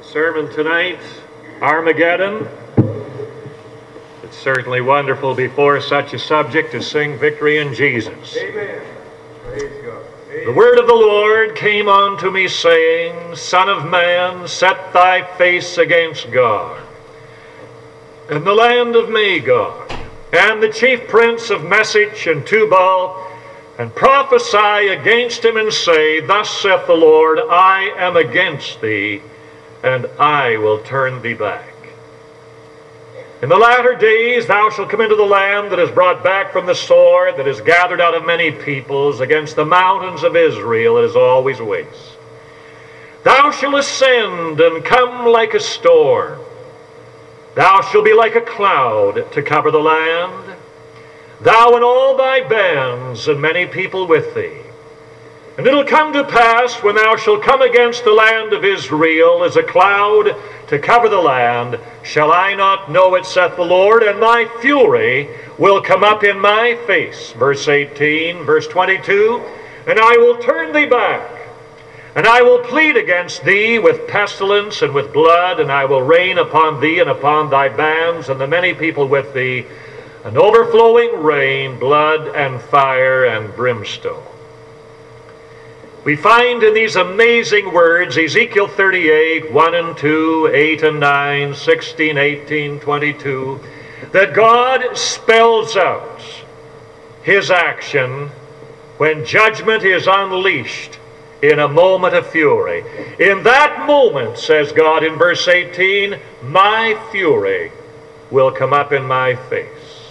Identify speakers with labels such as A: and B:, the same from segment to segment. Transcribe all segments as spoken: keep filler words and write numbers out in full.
A: sermon tonight, Armageddon. It's certainly wonderful before such a subject to sing victory in Jesus.
B: Amen. Praise God. Amen.
A: The word of the Lord came unto me, saying, Son of man, set thy face against God, and the land of Magog, and the chief prince of Meshech and Tubal, and prophesy against him, and say, Thus saith the Lord, I am against thee, and I will turn thee back. In the latter days thou shalt come into the land that is brought back from the sword, that is gathered out of many peoples, against the mountains of Israel that is always waste. Thou shalt ascend and come like a storm. Thou shalt be like a cloud to cover the land, thou and all thy bands, and many people with thee. And it'll come to pass, when thou shalt come against the land of Israel as a cloud to cover the land, shall I not know it, saith the Lord, and my fury will come up in my face. Verse eighteen, verse twenty-two, and I will turn thee back, and I will plead against thee with pestilence and with blood, and I will rain upon thee and upon thy bands and the many people with thee, an overflowing rain, blood and fire and brimstone. We find in these amazing words, Ezekiel thirty-eight, one and two, eight and nine, sixteen, eighteen, twenty-two, that God spells out his action when judgment is unleashed in a moment of fury. In that moment, says God in verse eighteen, my fury will come up in my face.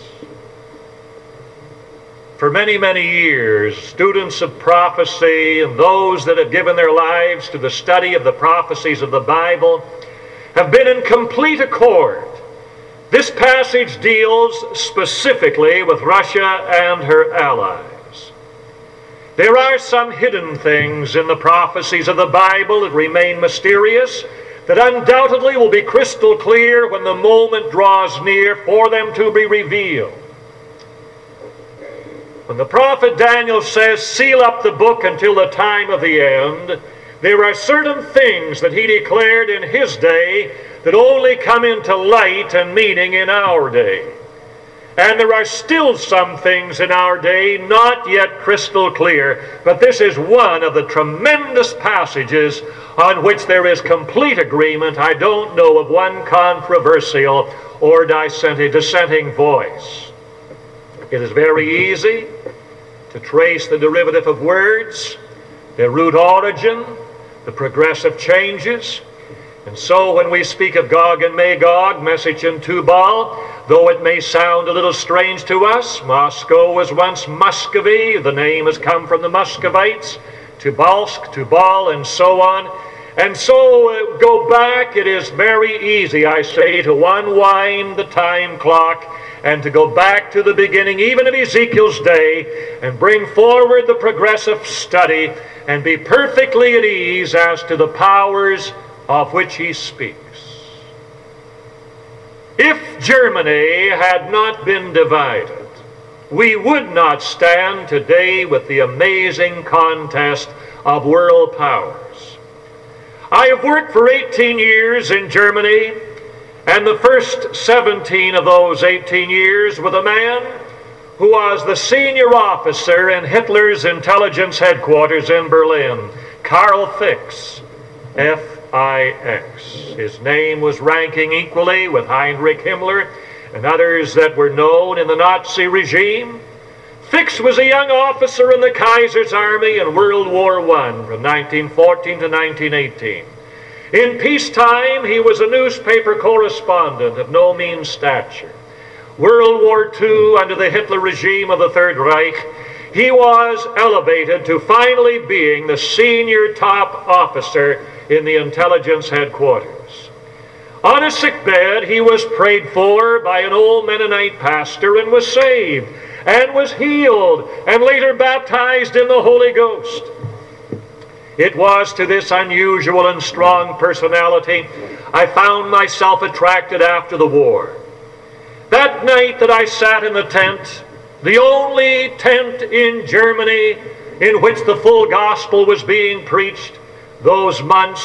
A: For many, many years, students of prophecy and those that have given their lives to the study of the prophecies of the Bible have been in complete accord. This passage deals specifically with Russia and her allies. There are some hidden things in the prophecies of the Bible that remain mysterious, that undoubtedly will be crystal clear when the moment draws near for them to be revealed. When the prophet Daniel says, seal up the book until the time of the end, there are certain things that he declared in his day that only come into light and meaning in our day. And there are still some things in our day not yet crystal clear, but this is one of the tremendous passages on which there is complete agreement. I don't know of one controversial or dissenting voice. It is very easy to trace the derivative of words, their root origin, the progressive changes. And so when we speak of Gog and Magog, Meshech and Tubal, though it may sound a little strange to us, Moscow was once Muscovy, the name has come from the Muscovites, Tobolsk, Tubal, and so on. And so uh, go back, it is very easy, I say, to unwind the time clock and to go back to the beginning, even of Ezekiel's day, and bring forward the progressive study and be perfectly at ease as to the powers of which he speaks. If Germany had not been divided, we would not stand today with the amazing contest of world powers. I have worked for eighteen years in Germany, and the first seventeen of those eighteen years with a man who was the senior officer in Hitler's intelligence headquarters in Berlin, Karl Fix, F I X. His name was ranking equally with Heinrich Himmler and others that were known in the Nazi regime. Fix was a young officer in the Kaiser's army in World War One from nineteen fourteen to nineteen eighteen. In peacetime, he was a newspaper correspondent of no mean stature. World War Two, under the Hitler regime of the Third Reich, he was elevated to finally being the senior top officer in the intelligence headquarters. On a sickbed, he was prayed for by an old Mennonite pastor and was saved, and was healed, and later baptized in the Holy Ghost. It was to this unusual and strong personality I found myself attracted after the war. That night that I sat in the tent, the only tent in Germany in which the full gospel was being preached, those months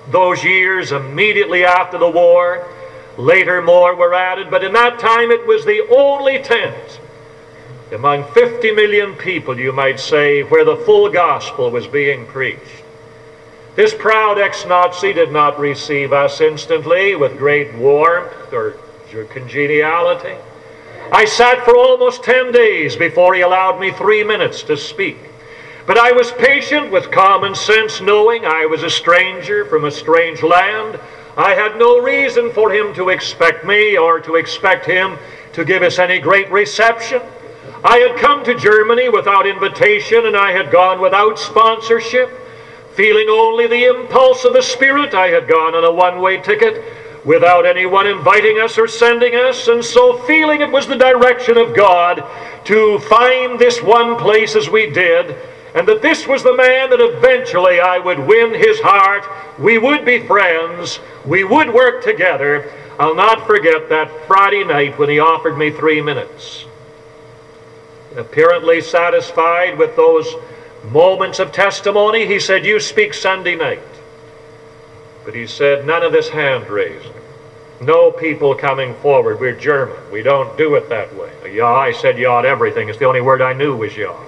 A: those years immediately after the war. Later more were added, but in that time it was the only tent among fifty million people, you might say, where the full gospel was being preached. This proud ex-Nazi did not receive us instantly with great warmth or congeniality. I sat for almost ten days before he allowed me three minutes to speak. But I was patient with common sense, knowing I was a stranger from a strange land. I had no reason for him to expect me or to expect him to give us any great reception. I had come to Germany without invitation, and I had gone without sponsorship. Feeling only the impulse of the Spirit, I had gone on a one-way ticket without anyone inviting us or sending us, and so feeling it was the direction of God to find this one place as we did, and that this was the man that eventually I would win his heart, we would be friends, we would work together. I'll not forget that Friday night when he offered me three minutes. Apparently satisfied with those moments of testimony, he said, "You speak Sunday night." But he said, "None of this hand raising. No people coming forward. We're German. We don't do it that way." Yeah, I said yeah to everything. It's the only word I knew was yeah.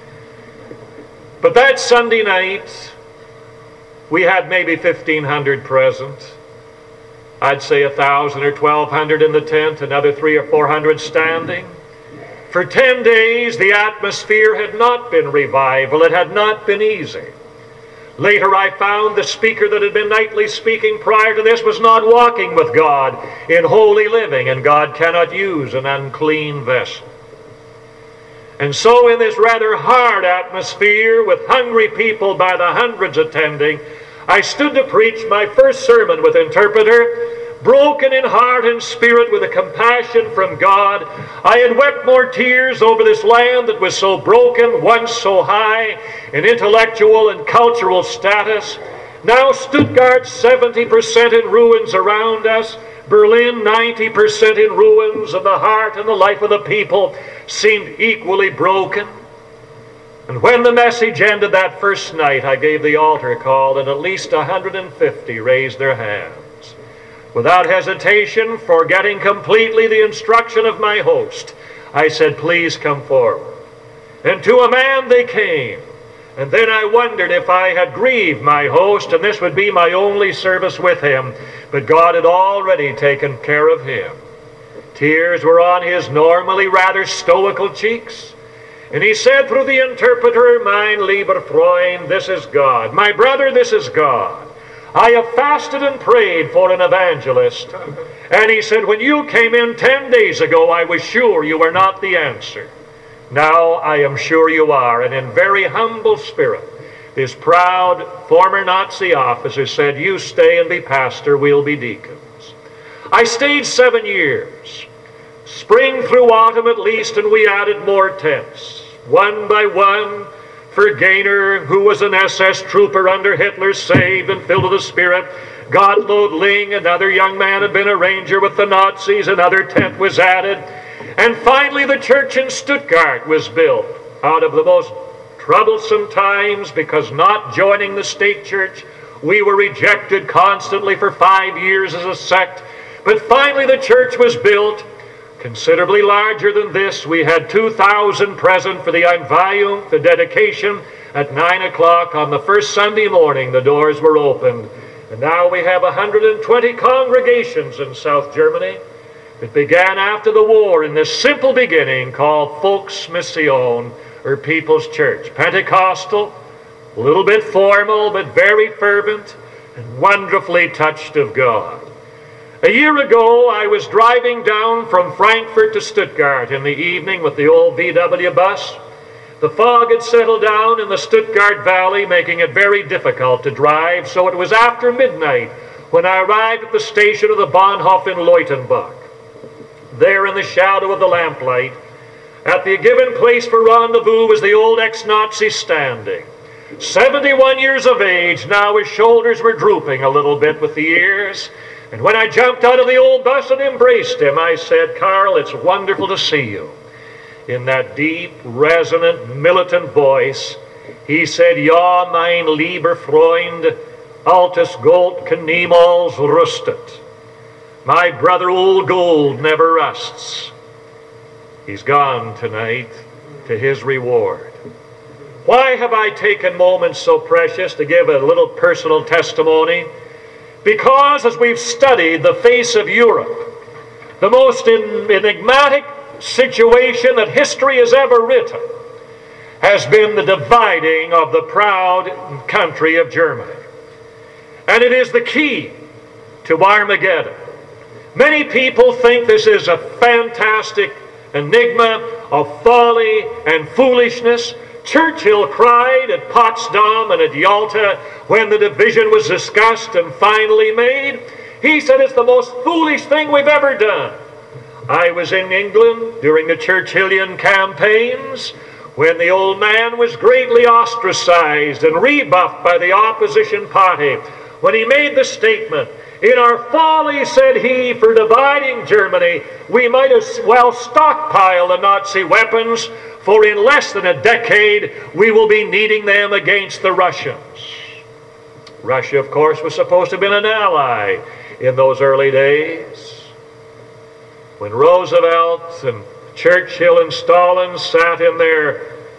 A: But that Sunday night, we had maybe fifteen hundred present. I'd say a thousand or twelve hundred in the tent, another three or four hundred standing. For ten days, the atmosphere had not been revival. It had not been easy. Later I found the speaker that had been nightly speaking prior to this was not walking with God in holy living, and God cannot use an unclean vessel. And so in this rather hard atmosphere, with hungry people by the hundreds attending, I stood to preach my first sermon with interpreter, broken in heart and spirit with a compassion from God. I had wept more tears over this land that was so broken, once so high in intellectual and cultural status. Now Stuttgart seventy percent in ruins around us, Berlin ninety percent in ruins, and the heart and the life of the people seemed equally broken. And when the message ended that first night, I gave the altar call, and at least one hundred fifty raised their hands. Without hesitation, forgetting completely the instruction of my host, I said, "Please come forward." And to a man they came. And then I wondered if I had grieved my host, and this would be my only service with him. But God had already taken care of him. Tears were on his normally rather stoical cheeks. And he said through the interpreter, "Mein lieber Freund, this is God. My brother, this is God. I have fasted and prayed for an evangelist." And he said, "When you came in ten days ago, I was sure you were not the answer. Now I am sure you are." And in very humble spirit, this proud former Nazi officer said, "You stay and be pastor, we'll be deacons." I stayed seven years, spring through autumn at least, and we added more tents. One by one, Vergainer, who was an S S trooper under Hitler, saved and filled with the Spirit. Gottlob Ling, another young man, had been a ranger with the Nazis. Another tent was added. And finally the church in Stuttgart was built out of the most troublesome times, because not joining the state church, we were rejected constantly for five years as a sect. But finally the church was built, considerably larger than this. We had two thousand present for the Einweihung, the dedication, at nine o'clock on the first Sunday morning. The doors were opened. And now we have one hundred twenty congregations in South Germany. It began after the war in this simple beginning called Volksmission, or People's Church. Pentecostal, a little bit formal, but very fervent and wonderfully touched of God. A year ago, I was driving down from Frankfurt to Stuttgart in the evening with the old V W bus. The fog had settled down in the Stuttgart Valley, making it very difficult to drive, so it was after midnight when I arrived at the station of the Bahnhof in Leutenbach. There in the shadow of the lamplight, at the given place for rendezvous, was the old ex-Nazi standing. seventy-one years of age, now his shoulders were drooping a little bit with the years. And when I jumped out of the old bus and embraced him, I said, "Karl, it's wonderful to see you." In that deep, resonant, militant voice, he said, "Ja, mein lieber Freund, altus gold can niemals rustet. My brother old gold never rusts. He's gone tonight to his reward. Why have I taken moments so precious to give a little personal testimony? Because as we've studied the face of Europe, the most enigmatic situation that history has ever written has been the dividing of the proud country of Germany. And it is the key to Armageddon. Many people think this is a fantastic enigma of folly and foolishness. Churchill cried at Potsdam and at Yalta when the division was discussed and finally made. He said it's the most foolish thing we've ever done. I was in England during the Churchillian campaigns when the old man was greatly ostracized and rebuffed by the opposition party when he made the statement, "In our folly," said he, "for dividing Germany, we might as well stockpile the Nazi weapons, for in less than a decade we will be needing them against the Russians." Russia, of course, was supposed to have been an ally in those early days. When Roosevelt and Churchill and Stalin sat in their,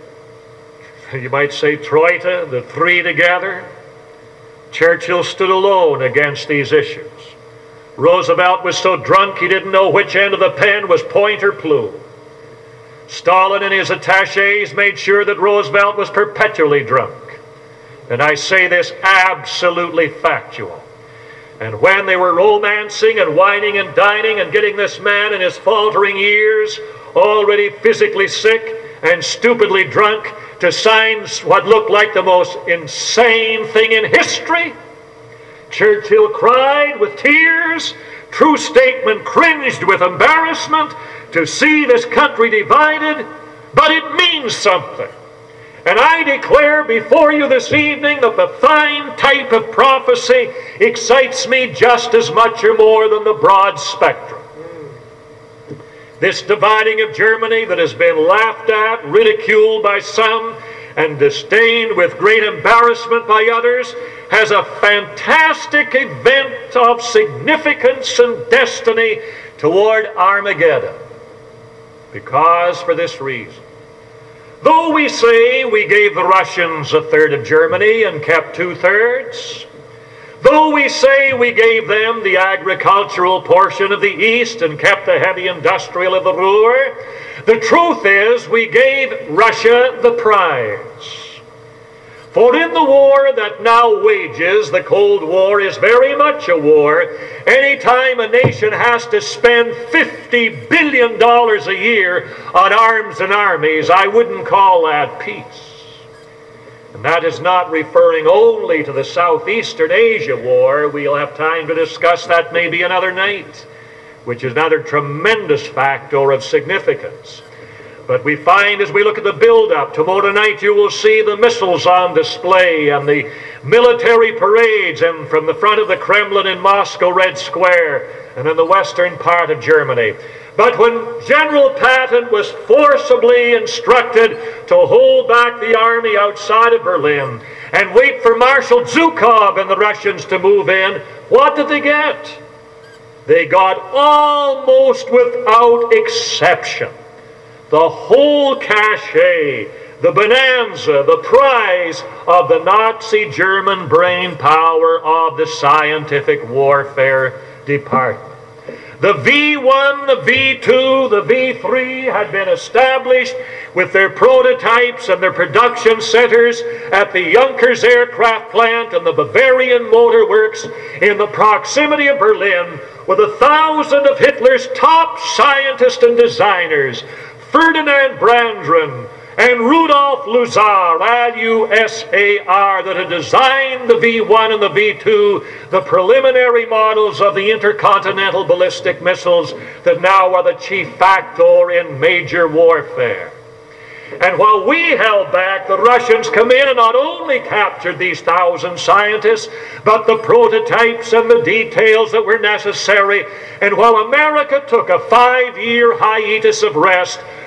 A: you might say, troika, the three together, Churchill stood alone against these issues. Roosevelt was so drunk he didn't know which end of the pen was point or plume. Stalin and his attachés made sure that Roosevelt was perpetually drunk. And I say this absolutely factual. And when they were romancing and whining and dining and getting this man in his faltering years, already physically sick and stupidly drunk, to sign what looked like the most insane thing in history, Churchill cried with tears, true statesman cringed with embarrassment to see this country divided, but it means something. And I declare before you this evening that the fine type of prophecy excites me just as much or more than the broad spectrum. This dividing of Germany that has been laughed at, ridiculed by some, and disdained with great embarrassment by others, has a fantastic event of significance and destiny toward Armageddon. Because for this reason, though we say we gave the Russians a third of Germany and kept two-thirds, though we say we gave them the agricultural portion of the East and kept the heavy industrial of the Ruhr, the truth is we gave Russia the prize. For in the war that now wages, the Cold War is very much a war. Anytime a nation has to spend fifty billion dollars a year on arms and armies, I wouldn't call that peace. And that is not referring only to the Southeastern Asia War. We'll have time to discuss that maybe another night, which is another tremendous factor of significance. But we find as we look at the build-up, tomorrow night you will see the missiles on display and the military parades, and from the front of the Kremlin in Moscow, Red Square, and in the western part of Germany. But when General Patton was forcibly instructed to hold back the army outside of Berlin and wait for Marshal Zhukov and the Russians to move in, what did they get? They got almost without exception the whole cachet, the bonanza, the prize of the Nazi German brain power of the scientific warfare department. The V one, the V two, the V three had been established with their prototypes and their production centers at the Junkers aircraft plant and the Bavarian Motor Works in the proximity of Berlin, with a thousand of Hitler's top scientists and designers, Ferdinand Brandron and Rudolf Lusar, L U S A R, that had designed the V one and the V two, the preliminary models of the intercontinental ballistic missiles that now are the chief factor in major warfare. And while we held back, the Russians come in and not only captured these thousand scientists, but the prototypes and the details that were necessary. And while America took a five-year hiatus of rest,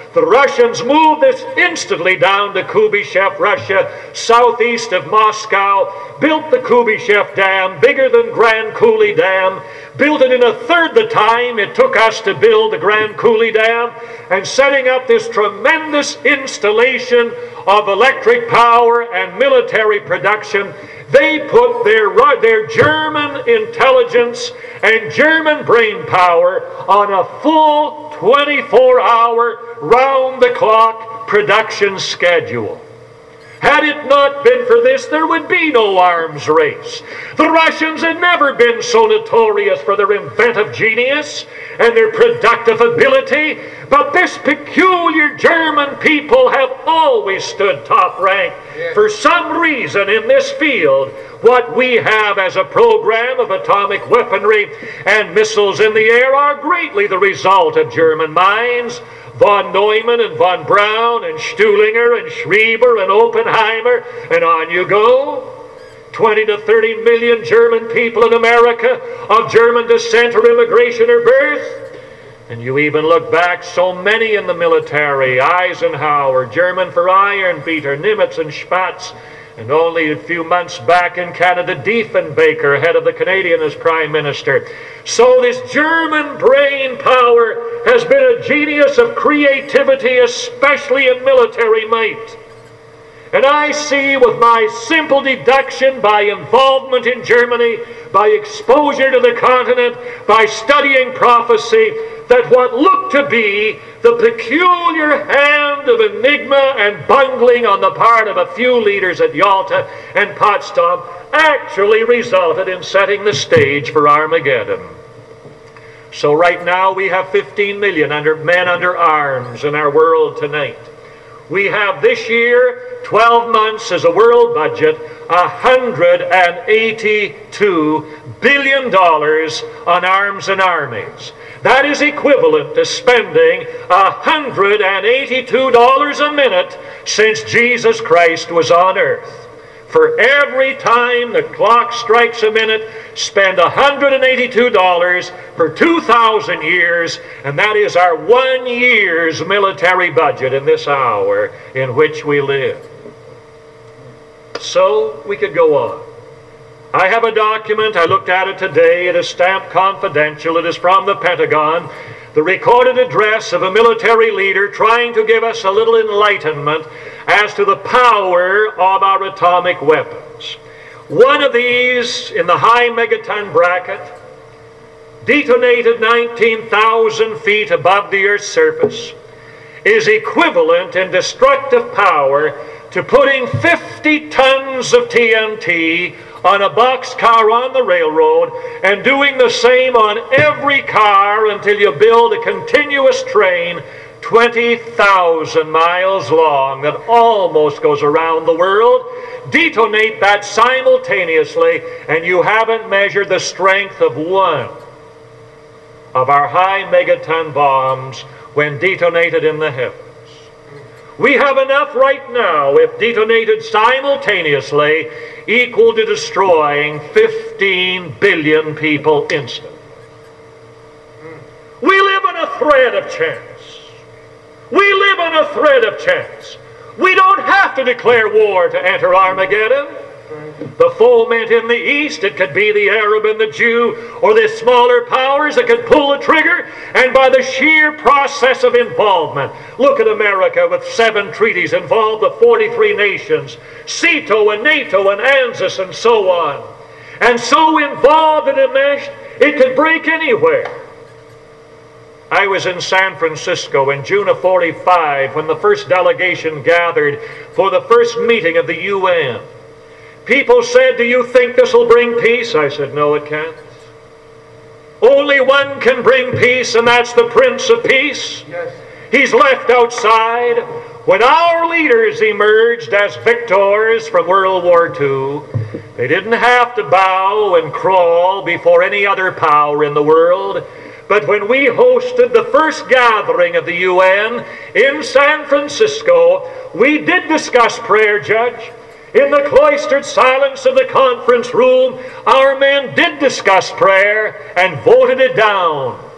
A: The Russians moved this instantly down to Kubyshev, Russia, southeast of Moscow, built the Kubyshev Dam, bigger than Grand Coulee Dam, built it in a third the time it took us to build the Grand Coulee Dam, and setting up this tremendous installation of electric power and military production. They put their, their German intelligence and German brain power on a full twenty-four hour, round-the-clock production schedule. Had it not been for this, there would be no arms race. The Russians had never been so notorious for their inventive genius and their productive ability, but this peculiar German people have always stood top rank. Yes. For some reason in this field, what we have as a program of atomic weaponry and missiles in the air are greatly the result of German minds. Von Neumann and von Braun and Stuhlinger and Schreiber and Oppenheimer, and on you go. twenty to thirty million German people in America of German descent or immigration or birth. And you even look back, so many in the military, Eisenhower, German for Iron Beater, Nimitz and Spatz, and only a few months back in Canada, Diefenbaker, head of the Canadian, as Prime Minister. So this German brain power has been a genius of creativity, especially in military might. And I see with my simple deduction, by involvement in Germany, by exposure to the continent, by studying prophecy, that what looked to be the peculiar hand of enigma and bungling on the part of a few leaders at Yalta and Potsdam actually resulted in setting the stage for Armageddon. So right now we have fifteen million under, men under arms in our world tonight. We have this year, twelve months as a world budget, one hundred eighty-two billion dollars on arms and armies. That is equivalent to spending one hundred eighty-two dollars a minute since Jesus Christ was on earth. For every time the clock strikes a minute, spend one hundred eighty-two dollars for two thousand years, and that is our one year's military budget in this hour in which we live. So we could go on. I have a document, I looked at it today, it is stamped confidential, it is from the Pentagon, the recorded address of a military leader trying to give us a little enlightenment as to the power of our atomic weapons. One of these, in the high megaton bracket, detonated nineteen thousand feet above the Earth's surface, is equivalent in destructive power to putting fifty tons of T N T on a boxcar on the railroad and doing the same on every car until you build a continuous train twenty thousand miles long that almost goes around the world. Detonate that simultaneously and you haven't measured the strength of one of our high megaton bombs when detonated in the heavens. We have enough right now, if detonated simultaneously, equal to destroying fifteen billion people instantly. We live on a thread of chance. We live on a thread of chance. We don't have to declare war to enter Armageddon. The foment in the east, it could be the Arab and the Jew, or the smaller powers that could pull the trigger, and by the sheer process of involvement. Look at America with seven treaties involved the forty-three nations, CETO and NATO and ANZUS and so on. And so involved and enmeshed, it could break anywhere. I was in San Francisco in June of forty-five when the first delegation gathered for the first meeting of the U N. People said, "Do you think this will bring peace?" I said, "No, it can't. Only one can bring peace, and that's the Prince of Peace." Yes. He's left outside. When our leaders emerged as victors from World War Two, they didn't have to bow and crawl before any other power in the world. But when we hosted the first gathering of the U N in San Francisco, we did discuss prayer, Judge. In the cloistered silence of the conference room, our men did discuss prayer and voted it down.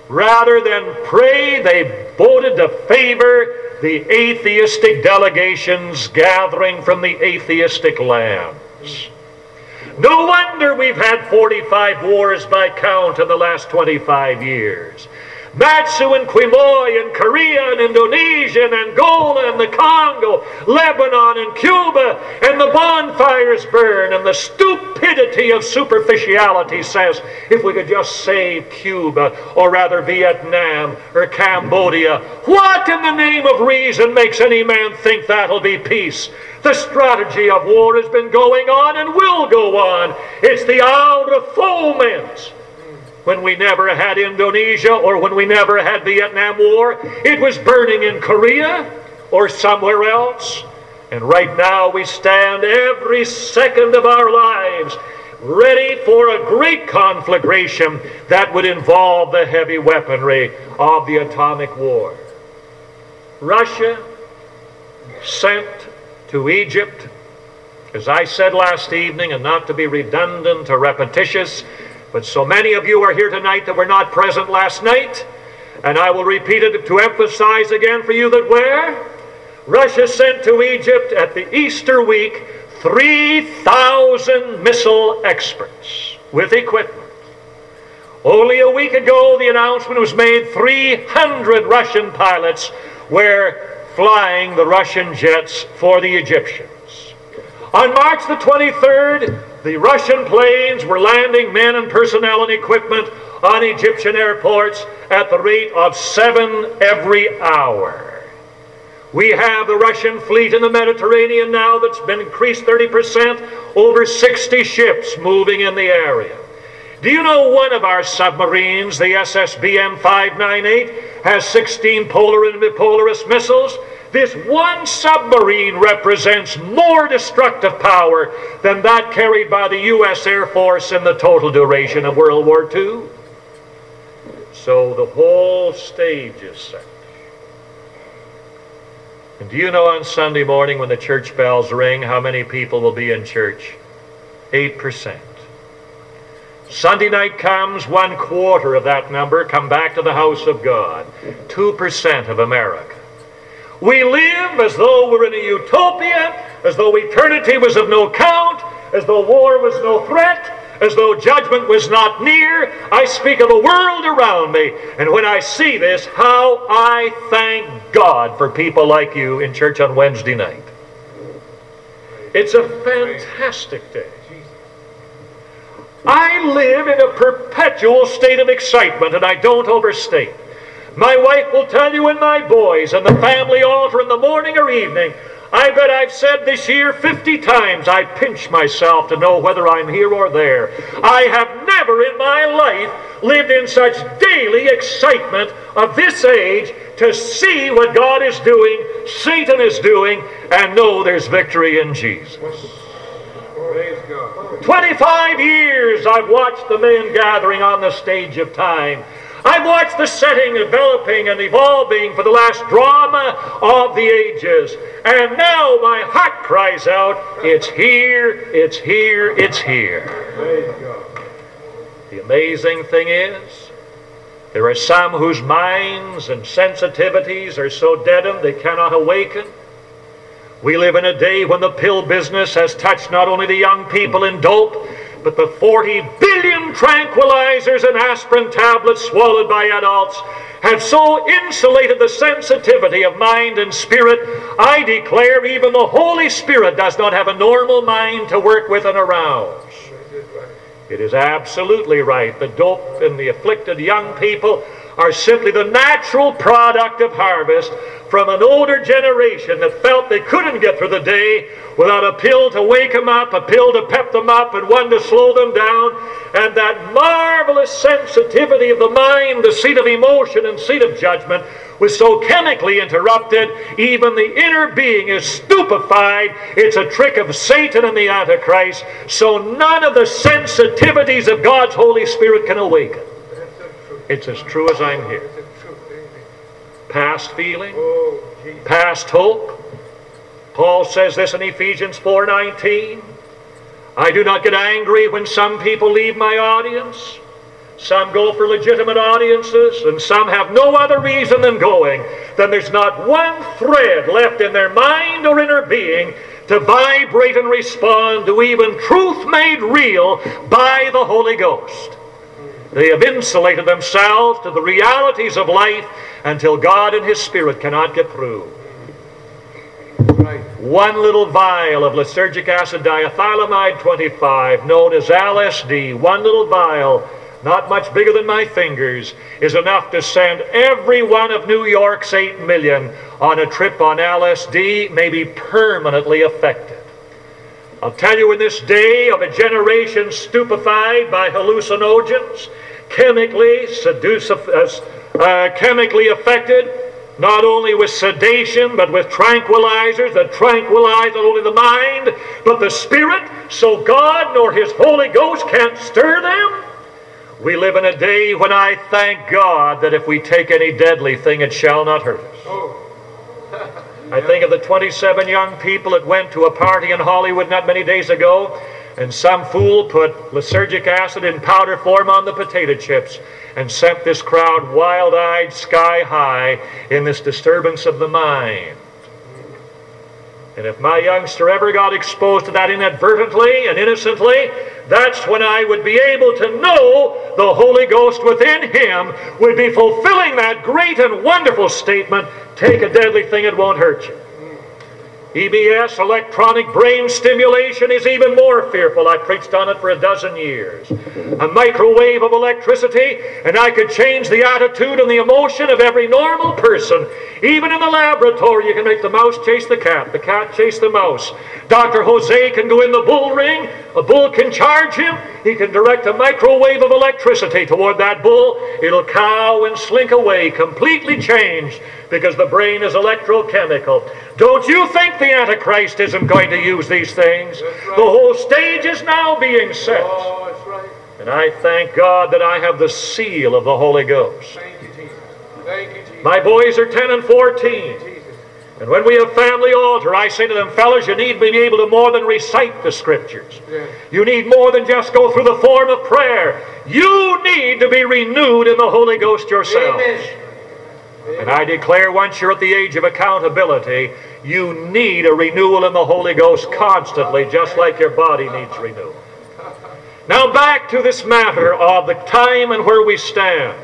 A: Rather than pray, they voted to favor the atheistic delegations gathering from the atheistic lands. No wonder we've had forty-five wars by count in the last twenty-five years. Matsu and Quemoy and Korea and Indonesia and Angola and the Congo, Lebanon and Cuba, and the bonfires burn, and the stupidity of superficiality says, if we could just save Cuba, or rather Vietnam or Cambodia, what in the name of reason makes any man think that'll be peace? The strategy of war has been going on and will go on. It's the hour of foment. When we never had Indonesia or when we never had Vietnam War, it was burning in Korea or somewhere else. And right now we stand every second of our lives ready for a great conflagration that would involve the heavy weaponry of the atomic war. Russia sent to Egypt, as I said last evening, and not to be redundant or repetitious, but so many of you are here tonight that were not present last night, and I will repeat it to emphasize again for you that where? Russia sent to Egypt at the Easter week three thousand missile experts with equipment. Only a week ago the announcement was made three hundred Russian pilots were flying the Russian jets for the Egyptians. On March the twenty-third, the Russian planes were landing men and personnel and equipment on Egyptian airports at the rate of seven every hour. We have the Russian fleet in the Mediterranean now that's been increased thirty percent, over sixty ships moving in the area. Do you know one of our submarines, the S S B M five ninety-eight, has sixteen Polar and Polaris missiles? This one submarine represents more destructive power than that carried by the U S Air Force in the total duration of World War Two. So the whole stage is set. And do you know on Sunday morning when the church bells ring how many people will be in church? eight percent. Sunday night comes, one quarter of that number come back to the house of God. two percent of America. We live as though we're in a utopia, as though eternity was of no count, as though war was no threat, as though judgment was not near. I speak of the world around me, and when I see this, how I thank God for people like you in church on Wednesday night. It's a fantastic day. I live in a perpetual state of excitement, and I don't overstate. My wife will tell you, and my boys, and the family altar in the morning or evening, I bet I've said this year fifty times, I pinch myself to know whether I'm here or there. I have never in my life lived in such daily excitement of this age to see what God is doing, Satan is doing, and know there's victory in Jesus.
B: Praise God.
A: twenty-five years I've watched the men gathering on the stage of time. I've watched the setting developing and evolving for the last drama of the ages. And now my heart cries out, it's here, it's here, it's here.
B: Praise God.
A: The amazing thing is, there are some whose minds and sensitivities are so deadened they cannot awaken. We live in a day when the pill business has touched not only the young people in dope, but the forty billion tranquilizers and aspirin tablets swallowed by adults have so insulated the sensitivity of mind and spirit, I declare even the Holy Spirit does not have a normal mind to work with and arouse. It is absolutely right. The dope and the afflicted young people are simply the natural product of harvest from an older generation that felt they couldn't get through the day without a pill to wake them up, a pill to pep them up, and one to slow them down. And that marvelous sensitivity of the mind, the seat of emotion and seat of judgment, was so chemically interrupted, even the inner being is stupefied. It's a trick of Satan and the Antichrist, so none of the sensitivities of God's Holy Spirit can awaken. It's as true as I'm here. Past feeling, past hope. Paul says this in Ephesians four nineteen. I do not get angry when some people leave my audience, Some go for legitimate audiences, and some have no other reason than going. Then there's not one thread left in their mind or inner being to vibrate and respond to even truth made real by the Holy Ghost. They have insulated themselves to the realities of life until God and His Spirit cannot get through.
B: Right.
A: One little vial of lysergic acid diethylamide twenty-five, known as L S D, one little vial, not much bigger than my fingers, is enough to send every one of New York's eight million on a trip on L S D, maybe permanently affected. I'll tell you, in this day of a generation stupefied by hallucinogens, chemically seducive, uh, uh, chemically affected, not only with sedation, but with tranquilizers that tranquilize not only the mind, but the spirit, so God nor His Holy Ghost can't stir them. We live in a day when I thank God that if we take any deadly thing, it shall not hurt us.
B: Oh.
A: I think of the twenty-seven young people that went to a party in Hollywood not many days ago, and some fool put lysergic acid in powder form on the potato chips and sent this crowd wild-eyed sky high in this disturbance of the mind. And if my youngster ever got exposed to that inadvertently and innocently, that's when I would be able to know the Holy Ghost within him would be fulfilling that great and wonderful statement, take a deadly thing, it won't hurt you. E B S, electronic brain stimulation, is even more fearful. I preached on it for a dozen years. A microwave of electricity, and I could change the attitude and the emotion of every normal person. Even in the laboratory, you can make the mouse chase the cat, the cat chase the mouse. Doctor Jose can go in the bull ring, a bull can charge him, he can direct a microwave of electricity toward that bull. It'll cow and slink away, completely changed, because the brain is electrochemical. Don't you think the Antichrist isn't going to use these things?
B: Right.
A: The whole stage is now being set.
B: Oh, that's right.
A: And I thank God that I have the seal of the Holy Ghost.
B: Thank you, Jesus. Thank you, Jesus.
A: My boys are ten and fourteen.
B: Jesus.
A: And when we have family altar, I say to them, fellas, you need to be able to more than recite the Scriptures.
B: Yes.
A: You need more than just go through the form of prayer. You need to be renewed in the Holy Ghost yourself.
B: Amen.
A: And I declare, once you're at the age of accountability, you need a renewal in the Holy Ghost constantly, just like your body needs renewal. Now back to this matter of the time and where we stand.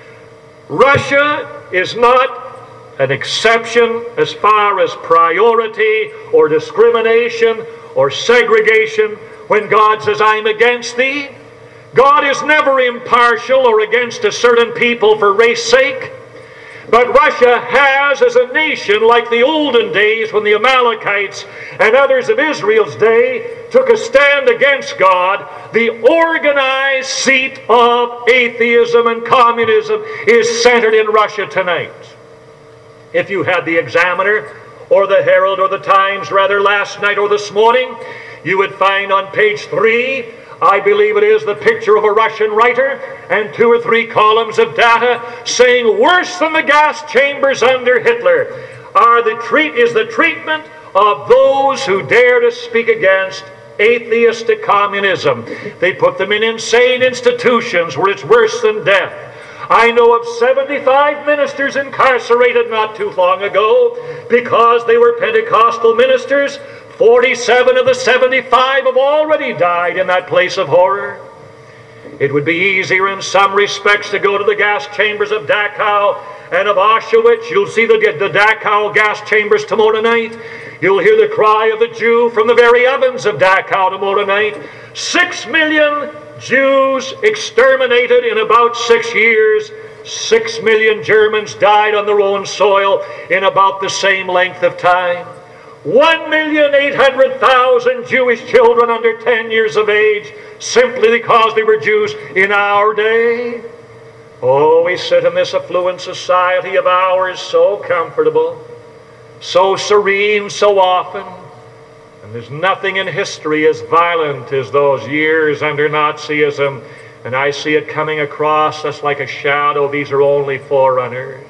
A: Russia is not an exception as far as priority or discrimination or segregation when God says, I'm against thee. God is never impartial or against a certain people for race sake. But Russia has, as a nation, like the olden days when the Amalekites and others of Israel's day took a stand against God, the organized seat of atheism and communism is centered in Russia tonight. If you had the Examiner or the Herald or the Times, rather, last night or this morning, you would find on page three, I believe it is, the picture of a Russian writer and two or three columns of data saying worse than the gas chambers under Hitler are the treat is the treatment of those who dare to speak against atheistic communism. They put them in insane institutions where it's worse than death. I know of seventy-five ministers incarcerated not too long ago because they were Pentecostal ministers. forty-seven of the seventy-five have already died in that place of horror. It would be easier in some respects to go to the gas chambers of Dachau and of Auschwitz. You'll see the, the Dachau gas chambers tomorrow night. You'll hear the cry of the Jew from the very ovens of Dachau tomorrow night. Six million Jews exterminated in about six years. Six million Germans died on their own soil in about the same length of time. One million eight hundred thousand Jewish children under ten years of age simply because they were Jews in our day. Oh, we sit in this affluent society of ours so comfortable, so serene so often, and there's nothing in history as violent as those years under Nazism, and I see it coming across us like a shadow. These are only forerunners.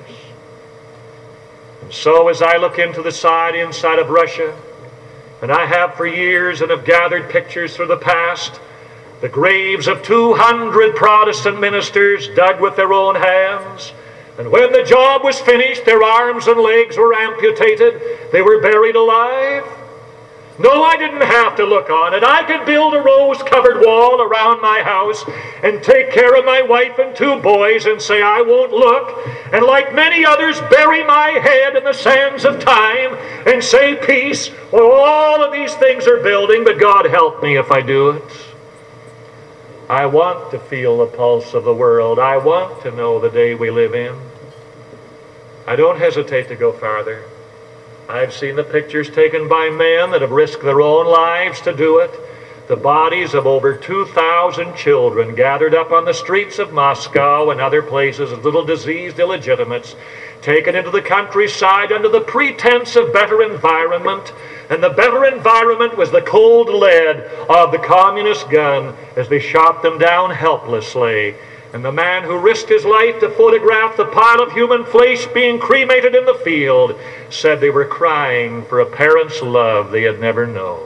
A: So as I look into the side inside of Russia, and I have for years and have gathered pictures through the past, The graves of two hundred Protestant ministers dug with their own hands. And when the job was finished, their arms and legs were amputated. They were buried alive. No, I didn't have to look on it. I could build a rose-covered wall around my house and take care of my wife and two boys and say, I won't look. And like many others, bury my head in the sands of time and say, peace. Well, all of these things are building, but God help me if I do it. I want to feel the pulse of the world. I want to know the day we live in. I don't hesitate to go farther. I've seen the pictures taken by men that have risked their own lives to do it. The bodies of over two thousand children gathered up on the streets of Moscow and other places as little diseased illegitimates, taken into the countryside under the pretense of better environment. And the better environment was the cold lead of the communist gun as they shot them down helplessly. And the man who risked his life to photograph the pile of human flesh being cremated in the field said they were crying for a parent's love they had never known.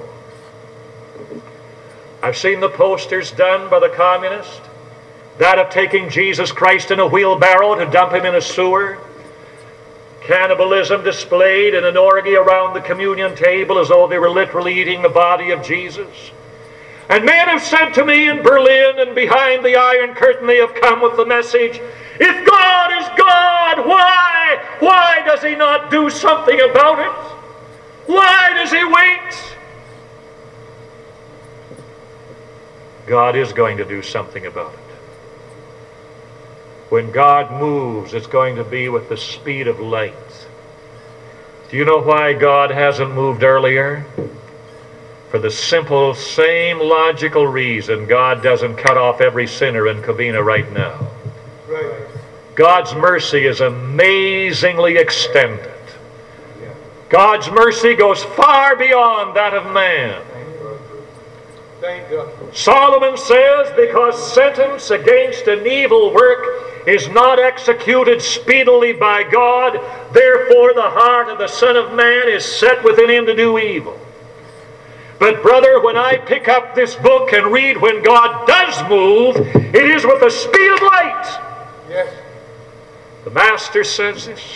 A: I've seen the posters done by the communists, that of taking Jesus Christ in a wheelbarrow to dump him in a sewer. Cannibalism displayed in an orgy around the communion table as though they were literally eating the body of Jesus. And men have said to me in Berlin and behind the Iron Curtain, they have come with the message, if God is God, why? Why does he not do something about it? Why does he wait? God is going to do something about it. When God moves, it's going to be with the speed of light. Do you know why God hasn't moved earlier? For the simple, same logical reason God doesn't cut off every sinner in Covina right now.
B: Right.
A: God's mercy is amazingly extended. God's mercy goes far beyond that of man.
B: Thank God.
A: Solomon says, because sentence against an evil work is not executed speedily by God, therefore the heart of the Son of Man is set within him to do evil. But brother, when I pick up this book and read when God does move, it is with the speed of light.
B: Yes.
A: The Master says this.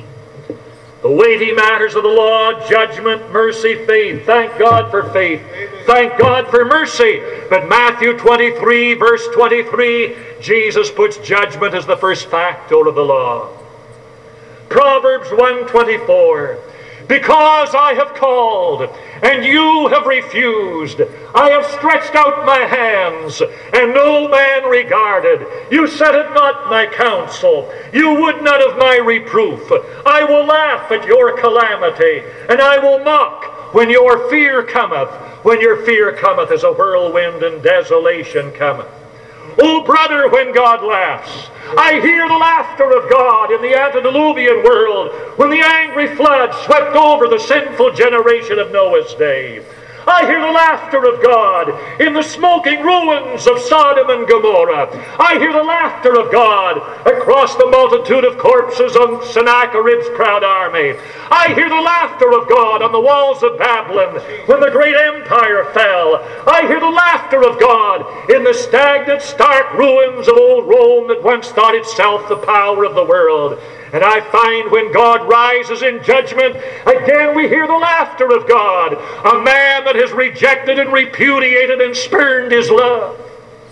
A: The weighty matters of the law, judgment, mercy, faith. Thank God for faith.
B: Amen.
A: Thank God for mercy. But Matthew twenty-three, verse twenty-three, Jesus puts judgment as the first factor of the law. Proverbs one twenty-four, because I have called, and you have refused. I have stretched out my hands, and no man regarded. You set it not my counsel. You would not of my reproof. I will laugh at your calamity, and I will mock when your fear cometh. When your fear cometh as a whirlwind and desolation cometh. Oh, brother, when God laughs, I hear the laughter of God in the antediluvian world when the angry flood swept over the sinful generation of Noah's day. I hear the laughter of God in the smoking ruins of Sodom and Gomorrah. I hear the laughter of God across the multitude of corpses on Sennacherib's proud army. I hear the laughter of God on the walls of Babylon when the great empire fell. I hear the laughter of God in the stagnant, stark ruins of old Rome that once thought itself the power of the world. And I find when God rises in judgment, again we hear the laughter of God. A man that has rejected and repudiated and spurned his love.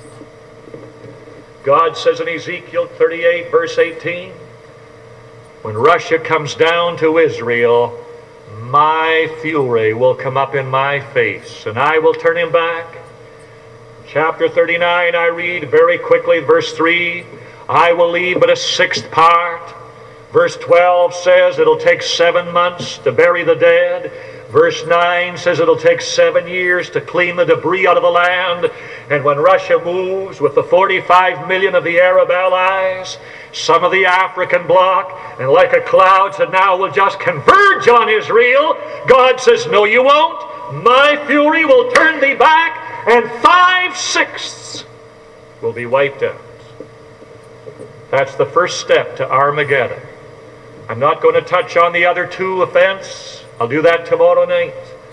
A: God says in Ezekiel thirty-eight, verse eighteen, when Russia comes down to Israel, my fury will come up in my face, and I will turn him back. Chapter thirty-nine, I read very quickly, verse three, I will leave but a sixth part. Verse twelve says it'll take seven months to bury the dead. Verse nine says it'll take seven years to clean the debris out of the land. And when Russia moves with the forty-five million of the Arab allies, some of the African bloc, and like a cloud said, now we'll just converge on Israel. God says, no, you won't. My fury will turn thee back, and five-sixths will be wiped out. That's the first step to Armageddon. I'm not going to touch on the other two events. I'll do that tomorrow night.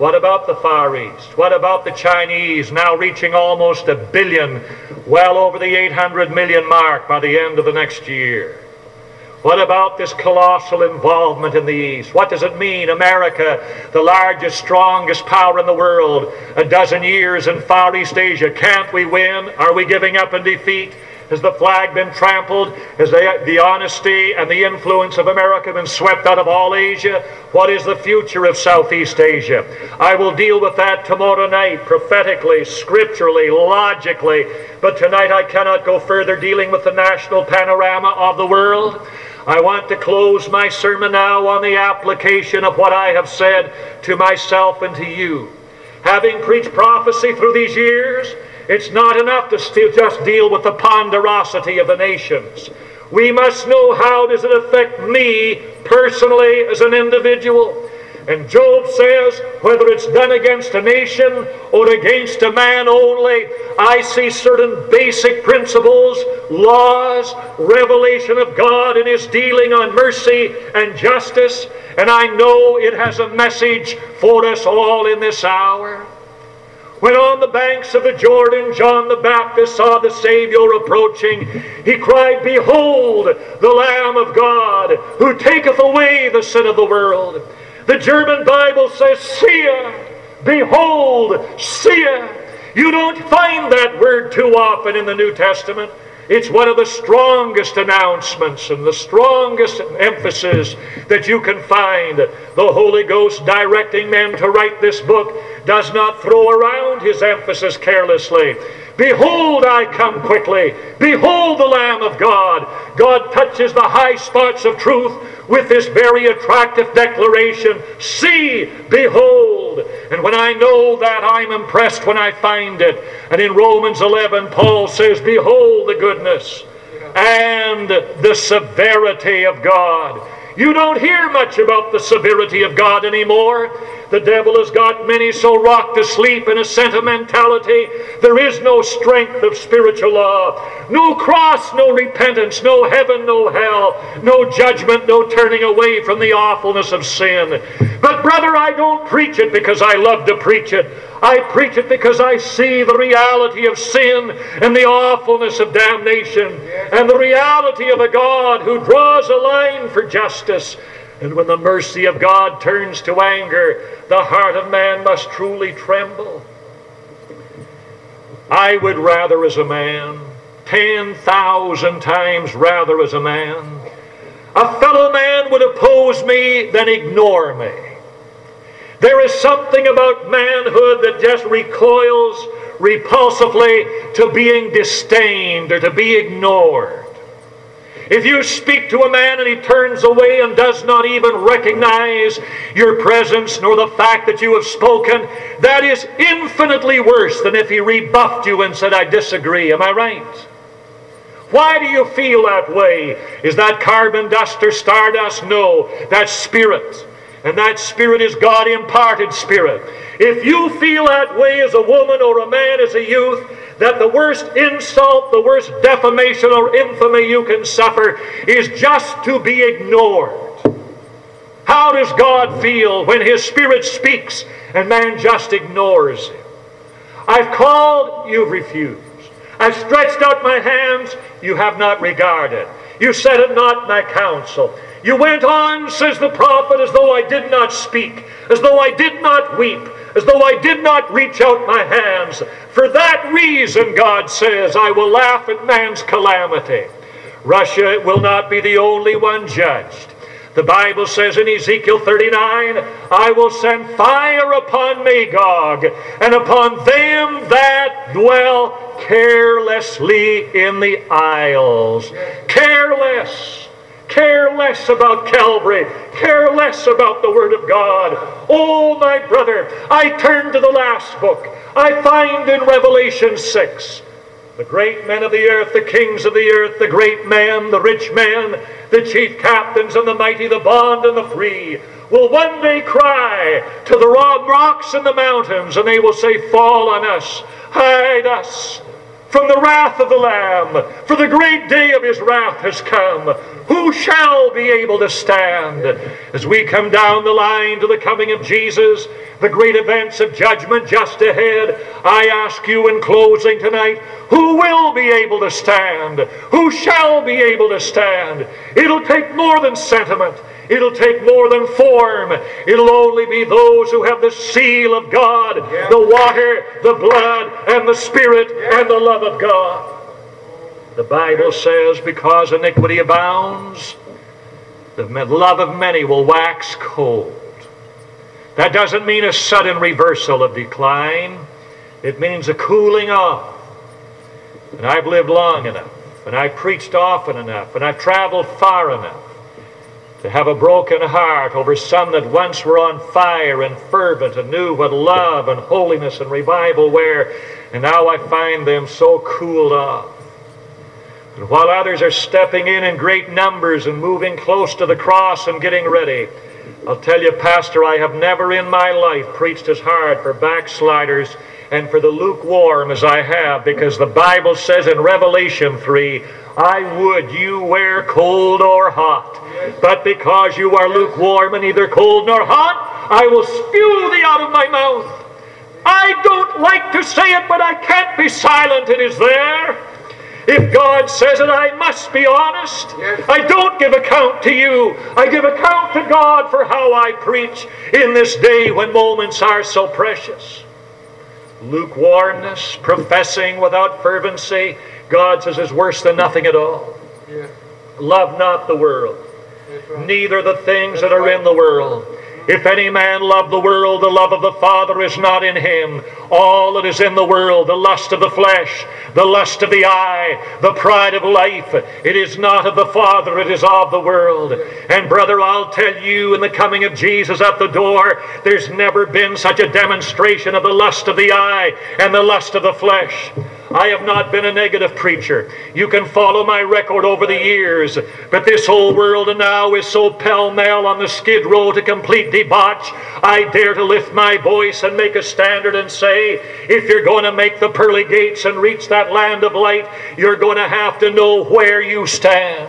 A: What about the Far East? What about the Chinese, now reaching almost a billion, well over the eight hundred million mark by the end of the next year? What about this colossal involvement in the East? What does it mean? America, the largest, strongest power in the world, a dozen years in Far East Asia. Can't we win? Are we giving up in defeat? Has the flag been trampled? Has the, the honesty and the influence of America been swept out of all Asia? What is the future of Southeast Asia? I will deal with that tomorrow night, prophetically, scripturally, logically. But tonight I cannot go further dealing with the national panorama of the world. I want to close my sermon now on the application of what I have said to myself and to you. Having preached prophecy through these years, it's not enough to still just deal with the ponderosity of the nations. We must know, how does it affect me personally as an individual? And Job says, whether it's done against a nation or against a man only, I see certain basic principles, laws, revelation of God in His dealing on mercy and justice, and I know it has a message for us all in this hour. When on the banks of the Jordan, John the Baptist saw the Savior approaching, he cried, "Behold, the Lamb of God, who taketh away the sin of the world." The German Bible says, "Siehe, behold, siehe." You don't find that word too often in the New Testament. It's one of the strongest announcements and the strongest emphasis that you can find. The Holy Ghost directing men to write this book does not throw around His emphasis carelessly. Behold, I come quickly. Behold the Lamb of God. God touches the high spots of truth with this very attractive declaration, "See, behold." And when I know that, I'm impressed when I find it. And in Romans eleven, Paul says, "Behold the goodness and the severity of God." You don't hear much about the severity of God anymore. The devil has got many so rocked to sleep in a sentimentality. There is no strength of spiritual law. No cross, no repentance, no heaven, no hell, no judgment, no turning away from the awfulness of sin. But brother, I don't preach it because I love to preach it. I preach it because I see the reality of sin and the awfulness of damnation and the reality of a God who draws a line for justice. And when the mercy of God turns to anger, the heart of man must truly tremble. I would rather as a man, ten thousand times rather as a man, a fellow man would oppose me than ignore me. There is something about manhood that just recoils repulsively to being disdained or to be ignored. If you speak to a man and he turns away and does not even recognize your presence nor the fact that you have spoken, that is infinitely worse than if he rebuffed you and said, "I disagree." Am I right? Why do you feel that way? Is that carbon dust or stardust? No, that's spirit. And that spirit is God-imparted spirit. If you feel that way as a woman or a man as a youth, that the worst insult, the worst defamation or infamy you can suffer is just to be ignored. How does God feel when His Spirit speaks and man just ignores Him? I've called, you've refused. I've stretched out my hands, you have not regarded. You said it not in my counsel. You went on, says the prophet, as though I did not speak, as though I did not weep, as though I did not reach out my hands. For that reason, God says, I will laugh at man's calamity. Russia will not be the only one judged. The Bible says in Ezekiel thirty-nine, I will send fire upon Magog, and upon them that dwell carelessly in the isles. Careless. Care less about Calvary. Care less about the Word of God. Oh, my brother, I turn to the last book. I find in Revelation six, the great men of the earth, the kings of the earth, the great men, the rich men, the chief captains and the mighty, the bond and the free, will one day cry to the rocks and the mountains, and they will say, fall on us, hide us, from the wrath of the Lamb, for the great day of his wrath has come. Who shall be able to stand? As we come down the line to the coming of Jesus, the great events of judgment just ahead, I ask you in closing tonight, who will be able to stand? Who shall be able to stand? It'll take more than sentiment. It'll take more than form. It'll only be those who have the seal of God, yeah. the water, the blood, and the Spirit, yeah. and the love of God. The Bible says, because iniquity abounds, the love of many will wax cold. That doesn't mean a sudden reversal of decline. It means a cooling off. And I've lived long enough, and I've preached often enough, and I've traveled far enough to have a broken heart over some that once were on fire and fervent and knew what love and holiness and revival were, and now I find them so cooled off. And while others are stepping in in great numbers and moving close to the cross and getting ready, I'll tell you, Pastor, I have never in my life preached as hard for backsliders and for the lukewarm as I have, because the Bible says in Revelation three, I would you were cold or hot, but because you are lukewarm and neither cold nor hot, I will spew thee out of my mouth. I don't like to say it, but I can't be silent. It is there. If God says it, I must be honest. Yes. I don't give account to you. I give account to God for how I preach in this day when moments are so precious. Lukewarmness, professing without fervency, God says is worse than nothing at all. Yes. Love not the world, right. neither the things That's that are right. in the world. If any man love the world, the love of the Father is not in him. All that is in the world, the lust of the flesh, the lust of the eye, the pride of life, it is not of the Father, it is of the world. And brother, I'll tell you, in the coming of Jesus at the door, there's never been such a demonstration of the lust of the eye and the lust of the flesh. I have not been a negative preacher. You can follow my record over the years. But this whole world now is so pell-mell on the skid row to complete debauch, I dare to lift my voice and make a standard and say, if you're going to make the pearly gates and reach that land of light, you're going to have to know where you stand.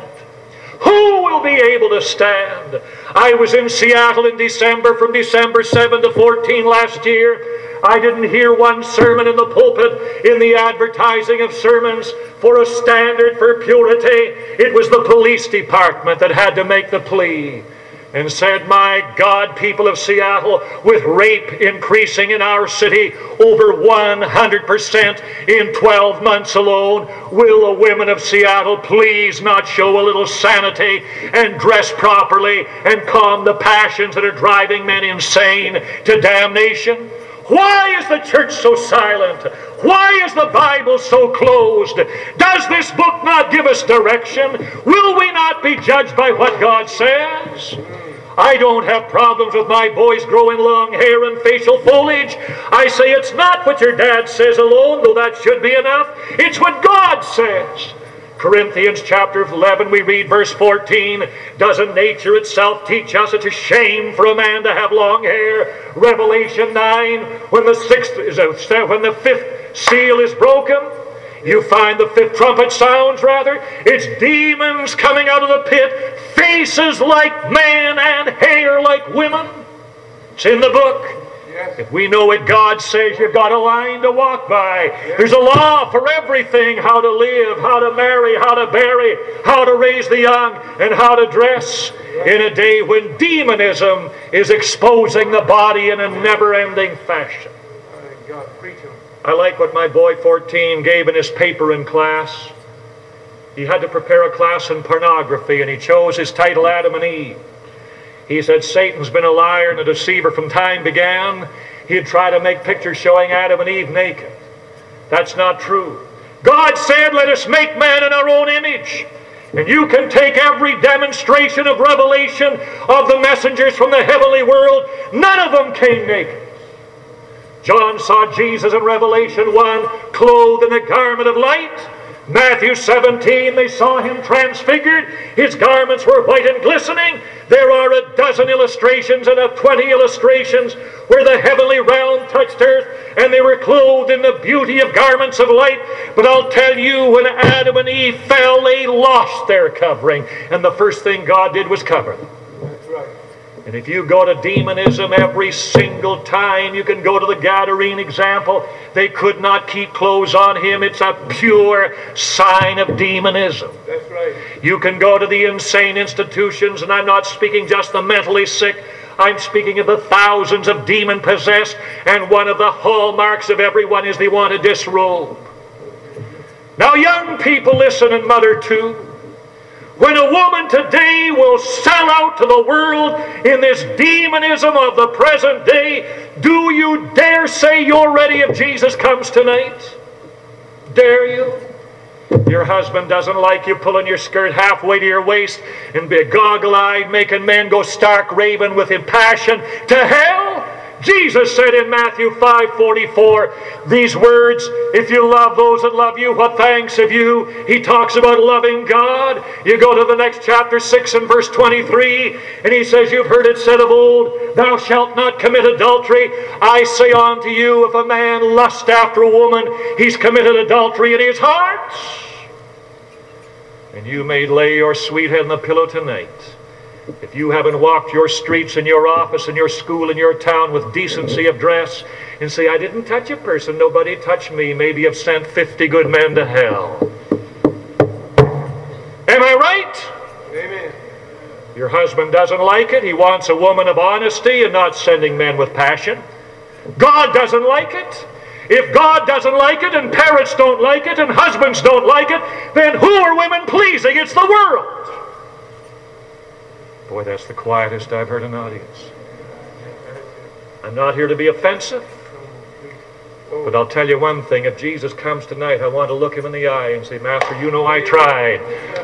A: Who will be able to stand? I was in Seattle in December, from December seventh to fourteenth last year. I didn't hear one sermon in the pulpit in the advertising of sermons for a standard for purity. It was the police department that had to make the plea and said, my God, people of Seattle, with rape increasing in our city over one hundred percent in twelve months alone, will the women of Seattle please not show a little sanity and dress properly and calm the passions that are driving men insane to damnation? Why is the church so silent? Why is the Bible so closed? Does this book not give us direction? Will we not be judged by what God says? I don't have problems with my boys growing long hair and facial foliage. I say it's not what your dad says alone, though that should be enough. It's what God says. Corinthians chapter eleven, we read verse fourteen. Doesn't nature itself teach us it's a shame for a man to have long hair? Revelation nine, when the sixth is when the fifth seal is broken, you find the fifth trumpet sounds, rather. It's demons coming out of the pit, faces like man and hair like women. It's in the book. Yes. If we know what God says, you've got a line to walk by. Yes. There's a law for everything, how to live, how to marry, how to bury, how to raise the young, and how to dress. Yes. In a day when demonism is exposing the body in a never-ending fashion.
B: God, preach him.
A: I like what my boy fourteen gave in his paper in class. He had to prepare a class in pornography, and he chose his title, Adam and Eve. He said, Satan's been a liar and a deceiver from time began. He'd try to make pictures showing Adam and Eve naked. That's not true. God said, let us make man in our own image. And you can take every demonstration of revelation of the messengers from the heavenly world. None of them came naked. John saw Jesus in Revelation one, clothed in a garment of light. Matthew seventeen, they saw him transfigured. His garments were white and glistening. There are a dozen illustrations and of twenty illustrations where the heavenly realm touched earth. and they were clothed in the beauty of garments of light. But I'll tell you, when Adam and Eve fell, they lost their covering. And the first thing God did was cover them.
B: That's right.
A: And if you go to demonism every single time, you can go to the Gadarene example. They could not keep clothes on him. It's a pure sign of demonism.
B: That's right.
A: You can go to the insane institutions, and I'm not speaking just the mentally sick. I'm speaking of the thousands of demon-possessed, and one of the hallmarks of everyone is they want to disrobe. Now, young people, listen, and mother too. When a woman today will sell out to the world in this demonism of the present day, do you dare say you're ready if Jesus comes tonight? Dare you? Your husband doesn't like you pulling your skirt halfway to your waist and be goggle-eyed, making men go stark raving with passion to hell. Jesus said in Matthew five forty-four these words, if you love those that love you, what thanks have you? He talks about loving God. You go to the next chapter six and verse twenty-three, and he says, you've heard it said of old, thou shalt not commit adultery. I say unto you, if a man lust after a woman, he's committed adultery in his heart. And you may lay your sweet head on the pillow tonight. If you haven't walked your streets and your office and your school and your town with decency of dress and say, I didn't touch a person, nobody touched me, maybe you've sent fifty good men to hell. Am I right?
B: Amen.
A: Your husband doesn't like it. He wants a woman of honesty and not sending men with passion. God doesn't like it. If God doesn't like it, and parents don't like it, and husbands don't like it, then who are women pleasing? It's the world. Boy, that's the quietest I've heard an audience. I'm not here to be offensive, but I'll tell you one thing. If Jesus comes tonight, I want to look him in the eye and say, Master, you know I tried.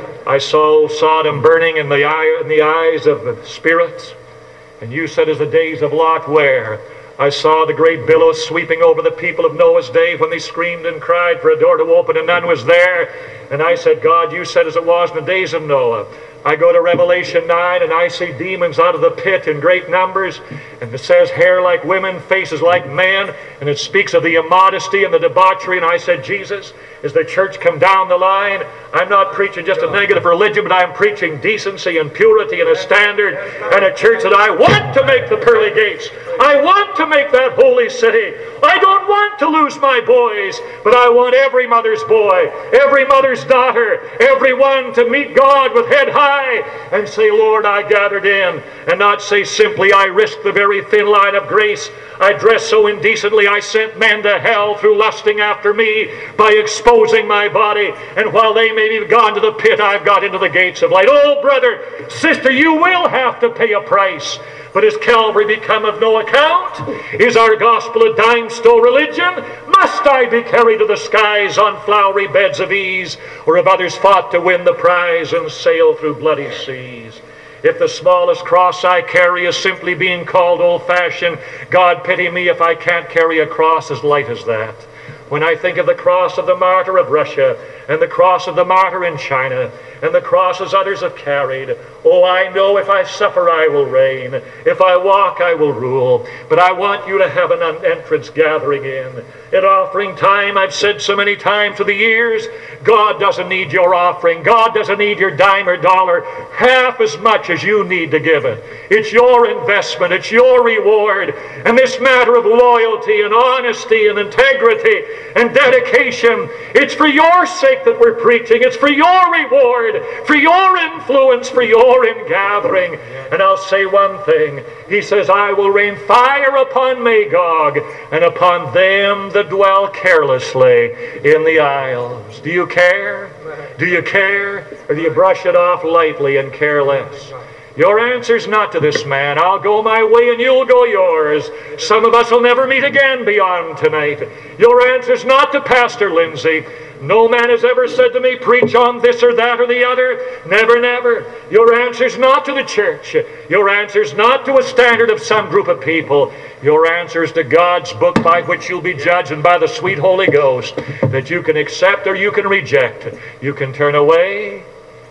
A: I saw Sodom burning in the, eye, in the eyes of the Spirit, and you said, as the days of Lot were. I saw the great billows sweeping over the people of Noah's day when they screamed and cried for a door to open and none was there. And I said, God, you said as it was in the days of Noah. I go to Revelation nine and I see demons out of the pit in great numbers. And it says hair like women, faces like men. And it speaks of the immodesty and the debauchery. And I said, Jesus, as the church come down the line, I'm not preaching just a negative religion, but I'm preaching decency and purity and a standard and a church that I want to make the pearly gates. I want to make that holy city. I don't want to lose my boys, but I want every mother's boy, every mother's daughter, everyone to meet God with head high and say, Lord, I gathered in, and not say simply, I risked the very thin line of grace. I dressed so indecently I sent men to hell through lusting after me by exposing my body, and while they may be gone to the pit, I've got into the gates of light. Oh, brother, sister, you will have to pay a price. But is Calvary become of no account? Is our gospel a dime-store religion? Must I be carried to the skies on flowery beds of ease? Or have others fought to win the prize and sail through bloody seas? If the smallest cross I carry is simply being called old-fashioned, God pity me if I can't carry a cross as light as that. When I think of the cross of the martyr of Russia, and the cross of the martyr in China, and the crosses others have carried, oh, I know if I suffer I will reign, if I walk I will rule. But I want you to have an entrance gathering in. At offering time, I've said so many times through the years, God doesn't need your offering. God doesn't need your dime or dollar half as much as you need to give it. It's your investment. It's your reward. And this matter of loyalty and honesty and integrity and dedication, it's for your sake that we're preaching. It's for your reward, for your influence, for your ingathering. And I'll say one thing. He says, I will rain fire upon Magog and upon them that dwell carelessly in the isles. Do you care? Do you care? Or do you brush it off lightly and care less? Your answer's not to this man. I'll go my way and you'll go yours. Some of us will never meet again beyond tonight. Your answer's not to Pastor Lindsay. No man has ever said to me, preach on this or that or the other. Never, never. Your answer's not to the church. Your answer's not to a standard of some group of people. Your answer is to God's book by which you'll be judged, and by the sweet Holy Ghost that you can accept or you can reject. You can turn away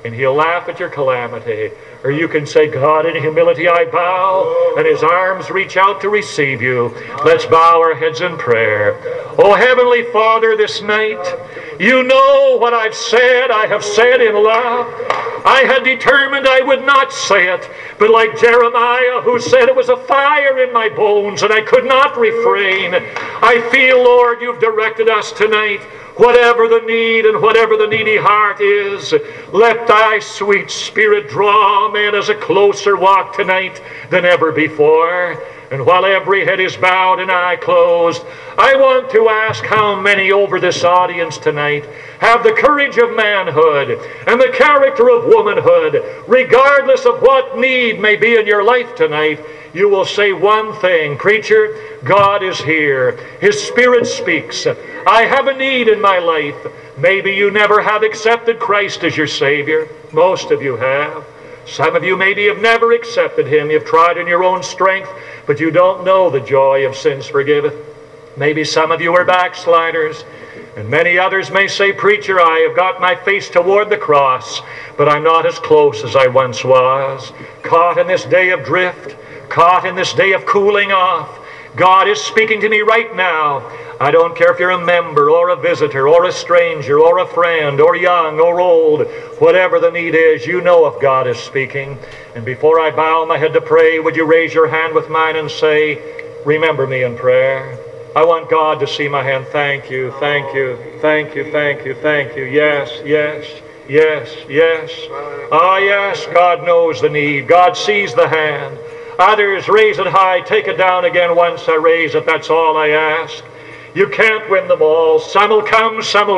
A: and He'll laugh at your calamity. Or you can say, God, in humility I bow, and His arms reach out to receive you. Let's bow our heads in prayer. Oh, Heavenly Father, this night, you know what I've said, I have said in love. I had determined I would not say it, but like Jeremiah, who said it was a fire in my bones, and I could not refrain. I feel, Lord, you've directed us tonight. Whatever the need and whatever the needy heart is, let thy sweet Spirit draw men as a closer walk tonight than ever before. And while every head is bowed and eye closed, I want to ask how many over this audience tonight have the courage of manhood and the character of womanhood, regardless of what need may be in your life tonight. You will say one thing, preacher, God is here. His Spirit speaks. I have a need in my life. Maybe you never have accepted Christ as your Savior. Most of you have. Some of you maybe have never accepted Him. You've tried in your own strength, but you don't know the joy of sins forgiven. Maybe some of you are backsliders, and many others may say, preacher, I have got my face toward the cross, but I'm not as close as I once was. Caught in this day of drift, caught in this day of cooling off. God is speaking to me right now. I don't care if you're a member or a visitor or a stranger or a friend or young or old. Whatever the need is, you know if God is speaking. And before I bow my head to pray, would you raise your hand with mine and say, remember me in prayer. I want God to see my hand. Thank you, thank you, thank you, thank you, thank you. Yes, yes, yes, yes. Ah, yes, God knows the need. God sees the hand. Others, raise it high, take it down again once I raise it. That's all I ask. You can't win them all. Some will come, some will